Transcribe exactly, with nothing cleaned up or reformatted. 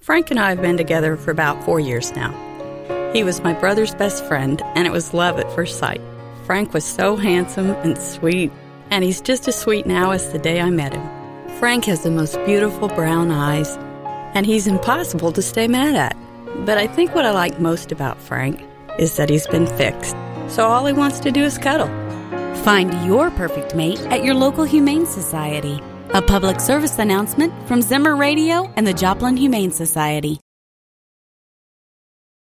Frank and I have been together for about four years now. He was my brother's best friend, and it was love at first sight. Frank was so handsome and sweet, and he's just as sweet now as the day I met him. Frank has the most beautiful brown eyes, and he's impossible to stay mad at. But I think what I like most about Frank is that he's been fixed, so all he wants to do is cuddle. Find your perfect mate at your local Humane Society. A public service announcement from Zimmer Radio and the Joplin Humane Society.